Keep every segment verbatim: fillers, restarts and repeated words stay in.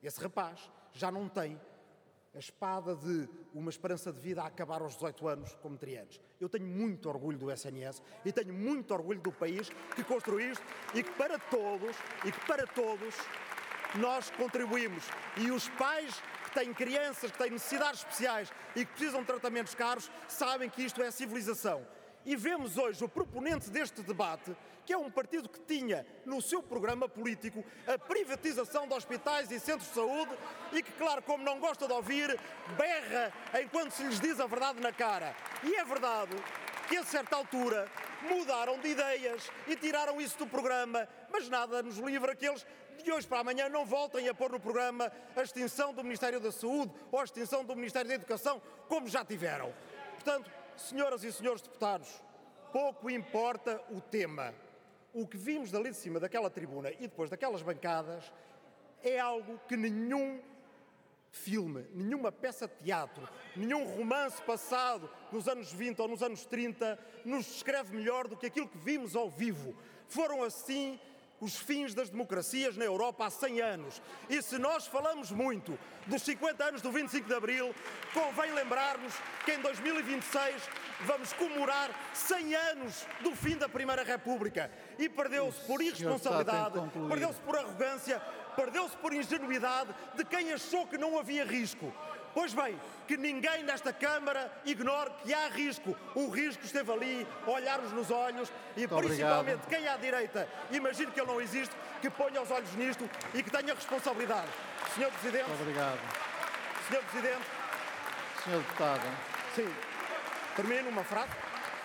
Esse rapaz já não tem a espada de uma esperança de vida a acabar aos dezoito anos, como teria antes. Eu tenho muito orgulho do S N S e tenho muito orgulho do país que construiu isto e que para todos, e que para todos nós contribuímos. E os pais que têm crianças que têm necessidades especiais e que precisam de tratamentos caros sabem que isto é civilização. E vemos hoje o proponente deste debate, que é um partido que tinha no seu programa político a privatização de hospitais e centros de saúde e que, claro, como não gosta de ouvir, berra enquanto se lhes diz a verdade na cara. E é verdade que, a certa altura, mudaram de ideias e tiraram isso do programa, mas nada nos livra que eles, de hoje para amanhã, não voltem a pôr no programa a extinção do Ministério da Saúde ou a extinção do Ministério da Educação, como já tiveram. Portanto, senhoras e senhores deputados, pouco importa o tema. O que vimos dali de cima daquela tribuna e depois daquelas bancadas é algo que nenhum filme, nenhuma peça de teatro, nenhum romance passado nos anos vinte ou nos anos trinta nos descreve melhor do que aquilo que vimos ao vivo. Foram assim os fins das democracias na Europa há cem anos. E se nós falamos muito dos cinquenta anos do vinte e cinco de Abril, convém lembrar-nos que em dois mil e vinte e seis vamos comemorar cem anos do fim da Primeira República. E perdeu-se por irresponsabilidade, perdeu-se por arrogância, perdeu-se por ingenuidade de quem achou que não havia risco. Pois bem, que ninguém nesta Câmara ignore que há risco. O risco esteve ali, a olhar-nos nos olhos e Muito principalmente obrigado. quem à direita, imagino que ele não existe, que ponha os olhos nisto e que tenha responsabilidade. senhor Presidente. Muito obrigado. senhor Presidente. senhor Deputado. Sim. Termino uma frase.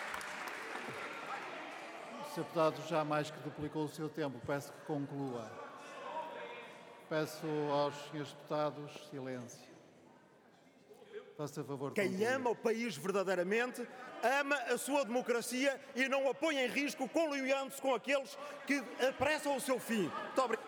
O senhor Deputado já mais que duplicou o seu tempo. Peço que conclua. Peço aos senhores Deputados silêncio. Faça favor de Quem concluir. ama o país verdadeiramente, ama a sua democracia e não a põe em risco coliando-se com aqueles que apressam o seu fim. Muito obrigado.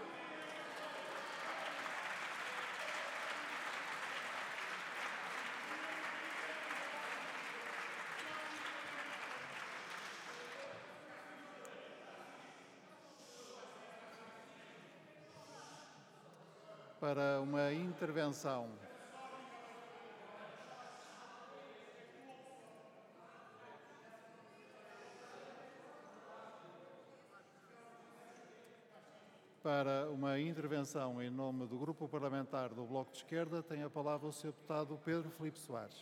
Para uma intervenção Para uma intervenção em nome do Grupo Parlamentar do Bloco de Esquerda, tem a palavra o senhor Deputado Pedro Filipe Soares.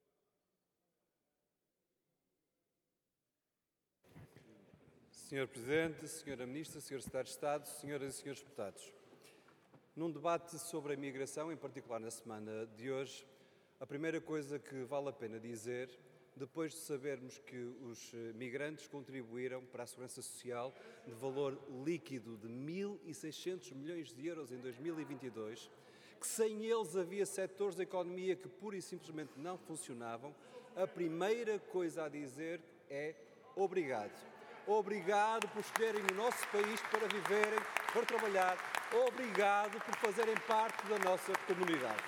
senhor Presidente, senhora Ministra, senhor Secretário de Estado, senhoras e senhores deputados. Num debate sobre a migração, em particular na semana de hoje, a primeira coisa que vale a pena dizer, depois de sabermos que os migrantes contribuíram para a segurança social de valor líquido de mil e seiscentos milhões de euros em dois mil e vinte e dois, que sem eles havia setores da economia que pura e simplesmente não funcionavam, a primeira coisa a dizer é obrigado. Obrigado por escolherem o nosso país para viverem, para trabalhar. Obrigado por fazerem parte da nossa comunidade.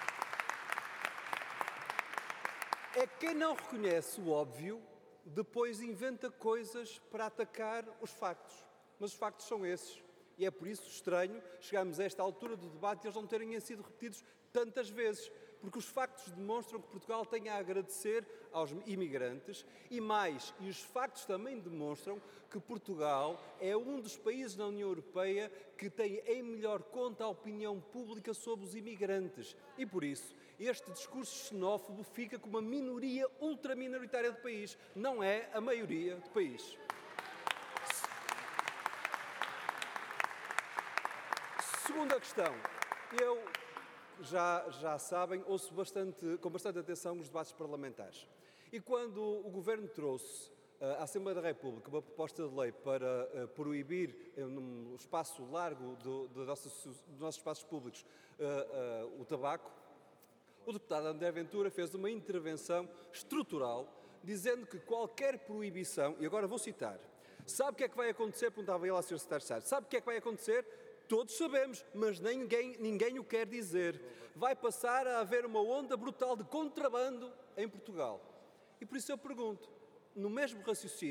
É quem não reconhece o óbvio, depois inventa coisas para atacar os factos. Mas os factos são esses. E é por isso estranho chegarmos a esta altura do debate e eles não terem sido repetidos tantas vezes. Porque os factos demonstram que Portugal tem a agradecer aos imigrantes e mais, e os factos também demonstram que Portugal é um dos países da União Europeia que tem em melhor conta a opinião pública sobre os imigrantes. E por isso, este discurso xenófobo fica com uma minoria ultraminoritária do país, não é a maioria do país. Segunda questão, eu... Já, já sabem, ouço bastante, com bastante atenção os debates parlamentares. E quando o Governo trouxe uh, à Assembleia da República uma proposta de lei para uh, proibir, uh, num espaço largo do, do nosso, dos nossos espaços públicos, uh, uh, o tabaco, o deputado André Ventura fez uma intervenção estrutural, dizendo que qualquer proibição, e agora vou citar, sabe o que é que vai acontecer? Perguntava ele ao senhor Secretário de Estado, sabe o que é que vai acontecer? Todos sabemos, mas ninguém, ninguém o quer dizer. Vai passar a haver uma onda brutal de contrabando em Portugal. E por isso eu pergunto, no mesmo raciocínio,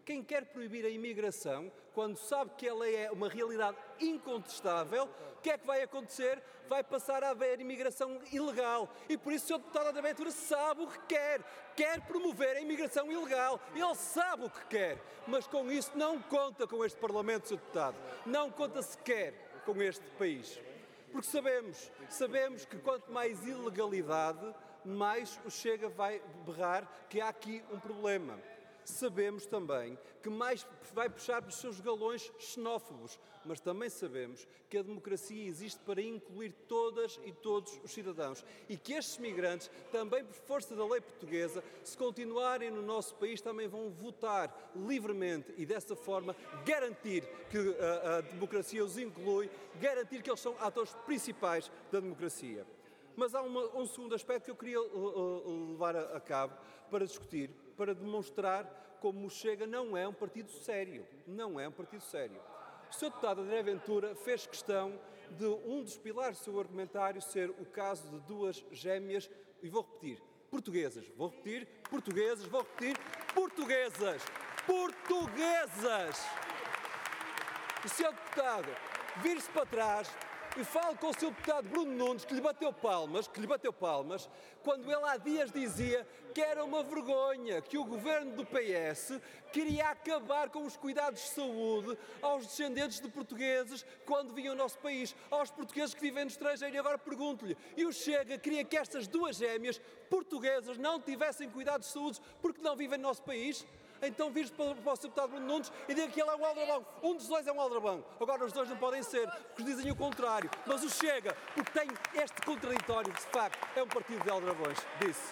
Quem quer proibir a imigração, quando sabe que ela é uma realidade incontestável, o que é que vai acontecer? Vai passar a haver imigração ilegal. E por isso o senhor Deputado André Ventura sabe o que quer. Quer promover a imigração ilegal. Ele sabe o que quer. Mas com isso não conta com este Parlamento, senhor Deputado. Não conta sequer com este país. Porque sabemos, sabemos que quanto mais ilegalidade, mais o Chega vai berrar que há aqui um problema. Sabemos também que mais vai puxar pelos seus galões xenófobos, mas também sabemos que a democracia existe para incluir todas e todos os cidadãos e que estes migrantes, também por força da lei portuguesa, se continuarem no nosso país, também vão votar livremente e dessa forma garantir que a, a democracia os inclui, garantir que eles são atores principais da democracia. Mas há uma, um segundo aspecto que eu queria uh, levar a, a cabo para discutir, para demonstrar como o Chega não é um partido sério. Não é um partido sério. O senhor Deputado André Ventura fez questão de um dos pilares do seu argumentário ser o caso de duas gêmeas, e vou repetir, portuguesas. Vou repetir, portuguesas, vou repetir, portuguesas. Portuguesas! O senhor Deputado vire-se para trás e fale com o seu deputado Bruno Nunes, que lhe bateu palmas, que lhe bateu palmas, quando ele há dias dizia que era uma vergonha que o governo do P S queria acabar com os cuidados de saúde aos descendentes de portugueses quando vinham ao nosso país, aos portugueses que vivem no estrangeiro. E agora pergunto-lhe, e o Chega queria que estas duas gêmeas portuguesas não tivessem cuidados de saúde porque não vivem no nosso país? Então vire-se para o seu deputado Bruno Nunes e diga que ele é um aldrabão. Um dos dois é um aldrabão. Agora os dois não podem ser, porque dizem o contrário. Mas o Chega, porque tem este contraditório, de facto, é um partido de aldrabões. Disse.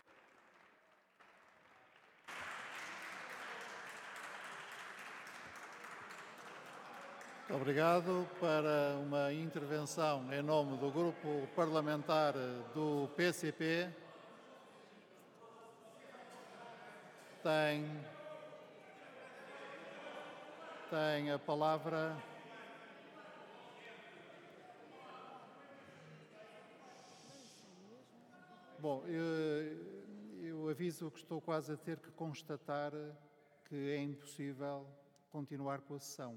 Muito obrigado. Para uma intervenção em nome do Grupo Parlamentar do P C P, tem... Tem a palavra Bom, eu, eu aviso que estou quase a ter que constatar que é impossível continuar com a sessão.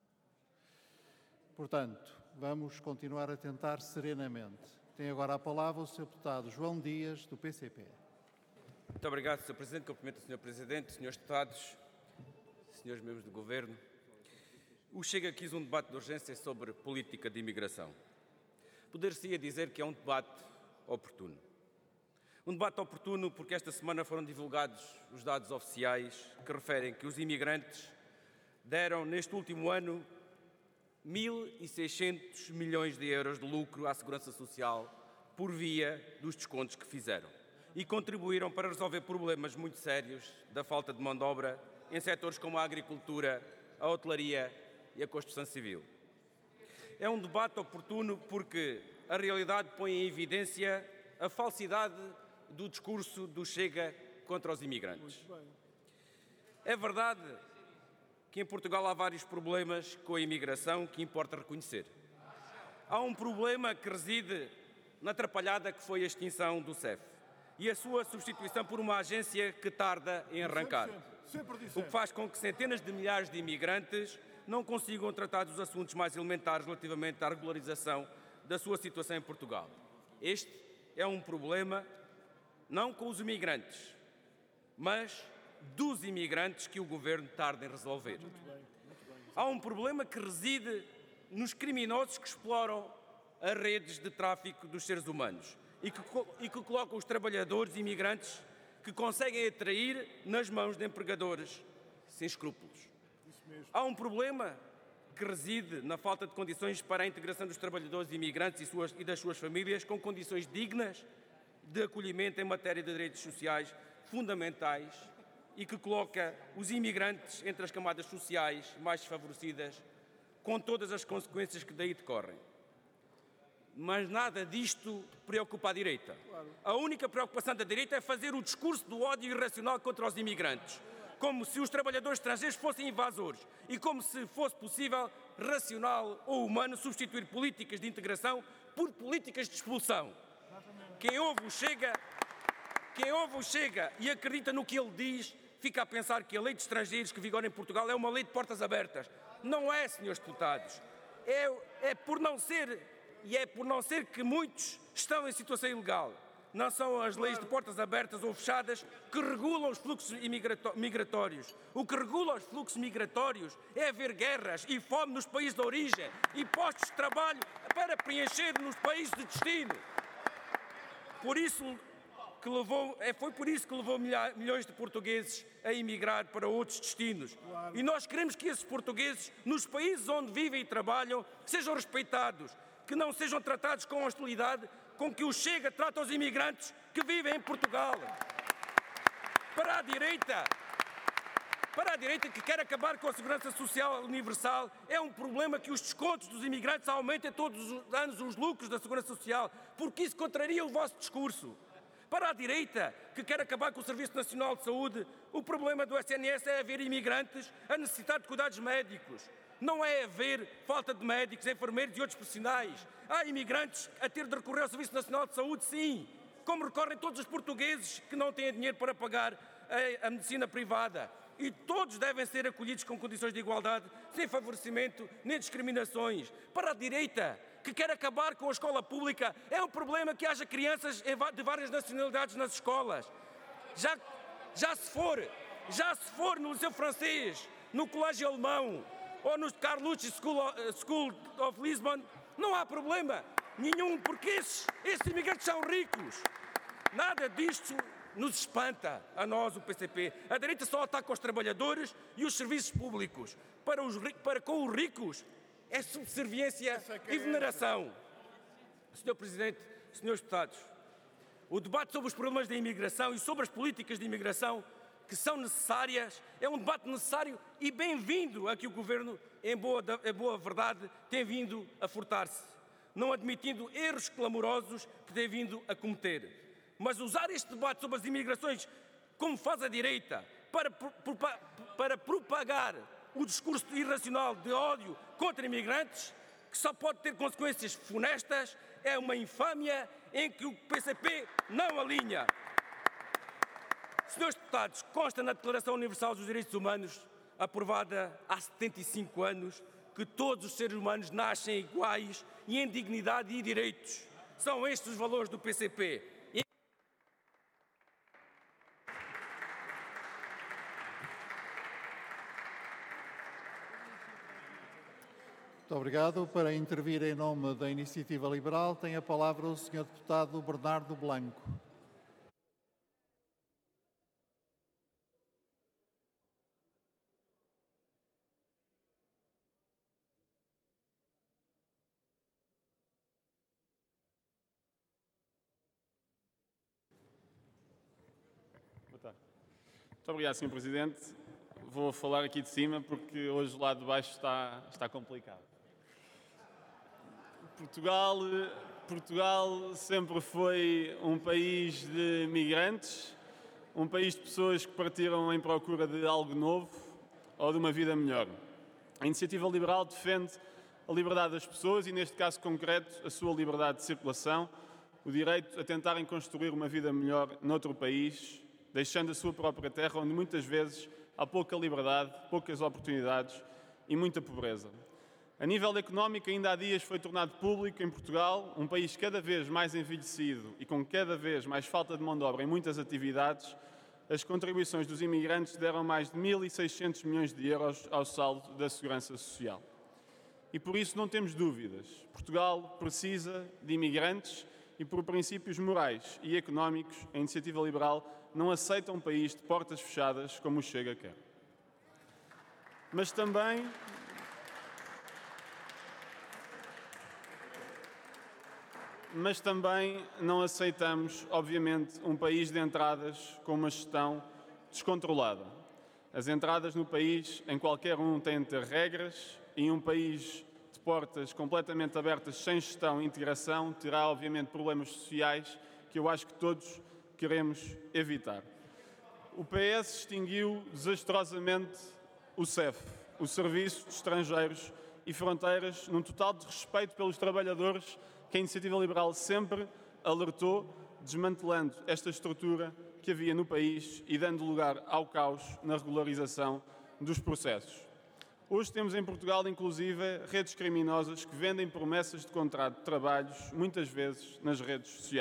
Portanto, vamos continuar a tentar serenamente. Tem agora a palavra o senhor Deputado João Dias, do P C P. Muito obrigado, senhor Presidente. Cumprimento o senhor Presidente, senhores Deputados, senhores membros do Governo. O Chega quis um debate de urgência sobre política de imigração. Poder-se-ia dizer que é um debate oportuno. Um debate oportuno porque esta semana foram divulgados os dados oficiais que referem que os imigrantes deram, neste último ano, mil e seiscentos milhões de euros de lucro à Segurança Social por via dos descontos que fizeram e contribuíram para resolver problemas muito sérios da falta de mão de obra em setores como a agricultura, a hotelaria e a construção civil. É um debate oportuno porque a realidade põe em evidência a falsidade do discurso do Chega contra os imigrantes. É verdade que em Portugal há vários problemas com a imigração que importa reconhecer. Há um problema que reside na atrapalhada que foi a extinção do C E F e a sua substituição por uma agência que tarda em arrancar, o que faz com que centenas de milhares de imigrantes não consigam tratar dos assuntos mais elementares relativamente à regularização da sua situação em Portugal. Este é um problema não com os imigrantes, mas dos imigrantes que o Governo tarda em resolver. Há um problema que reside nos criminosos que exploram as redes de tráfico dos seres humanos e que, e que colocam os trabalhadores imigrantes que conseguem atrair nas mãos de empregadores sem escrúpulos. Há um problema que reside na falta de condições para a integração dos trabalhadores imigrantes e, suas, e das suas famílias com condições dignas de acolhimento em matéria de direitos sociais fundamentais e que coloca os imigrantes entre as camadas sociais mais desfavorecidas, com todas as consequências que daí decorrem. Mas nada disto preocupa a direita. A única preocupação da direita é fazer o discurso do ódio irracional contra os imigrantes, como se os trabalhadores estrangeiros fossem invasores e como se fosse possível, racional ou humano, substituir políticas de integração por políticas de expulsão. Quem ouve o Chega, quem ouve o Chega e acredita no que ele diz, fica a pensar que a lei de estrangeiros que vigora em Portugal é uma lei de portas abertas. Não é, senhores deputados. É, é por não ser, e é por não ser que muitos estão em situação ilegal. Não são as leis de portas abertas ou fechadas que regulam os fluxos migratórios. O que regula os fluxos migratórios é haver guerras e fome nos países de origem e postos de trabalho para preencher nos países de destino. Por isso que levou, foi por isso que levou milhões de portugueses a emigrar para outros destinos. E nós queremos que esses portugueses, nos países onde vivem e trabalham, sejam respeitados, que não sejam tratados com hostilidade com que o Chega trata os imigrantes que vivem em Portugal. Para a direita, para a direita que quer acabar com a segurança social universal, é um problema que os descontos dos imigrantes aumentem todos os anos os lucros da segurança social, porque isso contraria o vosso discurso. Para a direita, que quer acabar com o Serviço Nacional de Saúde, o problema do S N S é haver imigrantes a necessitar de cuidados médicos. Não é haver falta de médicos, enfermeiros e outros profissionais. Há imigrantes a ter de recorrer ao Serviço Nacional de Saúde, sim, como recorrem todos os portugueses que não têm dinheiro para pagar a, a medicina privada. E todos devem ser acolhidos com condições de igualdade, sem favorecimento nem discriminações. Para a direita, que quer acabar com a escola pública, é um problema que haja crianças de várias nacionalidades nas escolas. Já, já se for, já se for no Liceu Francês, no Colégio Alemão ou no Carlucci School, School of Lisbon, não há problema nenhum, porque esses, esses imigrantes são ricos. Nada disto nos espanta, a nós, o P C P. A direita só ataca os trabalhadores e os serviços públicos. Para, os, para com os ricos, é subserviência e veneração. senhor Presidente, senhores deputados, o debate sobre os problemas da imigração e sobre as políticas de imigração que são necessárias é um debate necessário e bem-vindo a que o Governo, em boa, em boa verdade, tem vindo a furtar-se, não admitindo erros clamorosos que tem vindo a cometer. Mas usar este debate sobre as imigrações, como faz a direita, para, para propagar o discurso irracional de ódio contra imigrantes, que só pode ter consequências funestas, é uma infâmia em que o P C P não alinha. Senhores deputados, consta na Declaração Universal dos Direitos Humanos, aprovada há setenta e cinco anos, que todos os seres humanos nascem iguais e em dignidade e direitos. São estes os valores do P C P. Muito obrigado. Para intervir em nome da Iniciativa Liberal, tem a palavra o senhor deputado Bernardo Blanco. Muito obrigado, senhor Presidente. Vou falar aqui de cima porque hoje o lado de baixo está, está complicado. Portugal, Portugal sempre foi um país de migrantes, um país de pessoas que partiram em procura de algo novo ou de uma vida melhor. A Iniciativa Liberal defende a liberdade das pessoas e, neste caso concreto, a sua liberdade de circulação, o direito a tentarem construir uma vida melhor noutro país, deixando a sua própria terra, onde muitas vezes há pouca liberdade, poucas oportunidades e muita pobreza. A nível económico, ainda há dias foi tornado público em Portugal, um país cada vez mais envelhecido e com cada vez mais falta de mão de obra em muitas atividades, as contribuições dos imigrantes deram mais de mil e seiscentos milhões de euros ao saldo da Segurança Social. E por isso não temos dúvidas. Portugal precisa de imigrantes e, por princípios morais e económicos, a Iniciativa Liberal não aceita um país de portas fechadas como o Chega quer. Mas também... Mas também não aceitamos, obviamente, um país de entradas com uma gestão descontrolada. As entradas no país, em qualquer um, têm de ter regras e um país de portas completamente abertas, sem gestão e integração, terá, obviamente, problemas sociais que eu acho que todos queremos evitar. O P S extinguiu desastrosamente o C E F, o Serviço de Estrangeiros e Fronteiras, num total desrespeito pelos trabalhadores que a Iniciativa Liberal sempre alertou, desmantelando esta estrutura que havia no país e dando lugar ao caos na regularização dos processos. Hoje temos em Portugal, inclusive, redes criminosas que vendem promessas de contrato de trabalhos, muitas vezes nas redes sociais.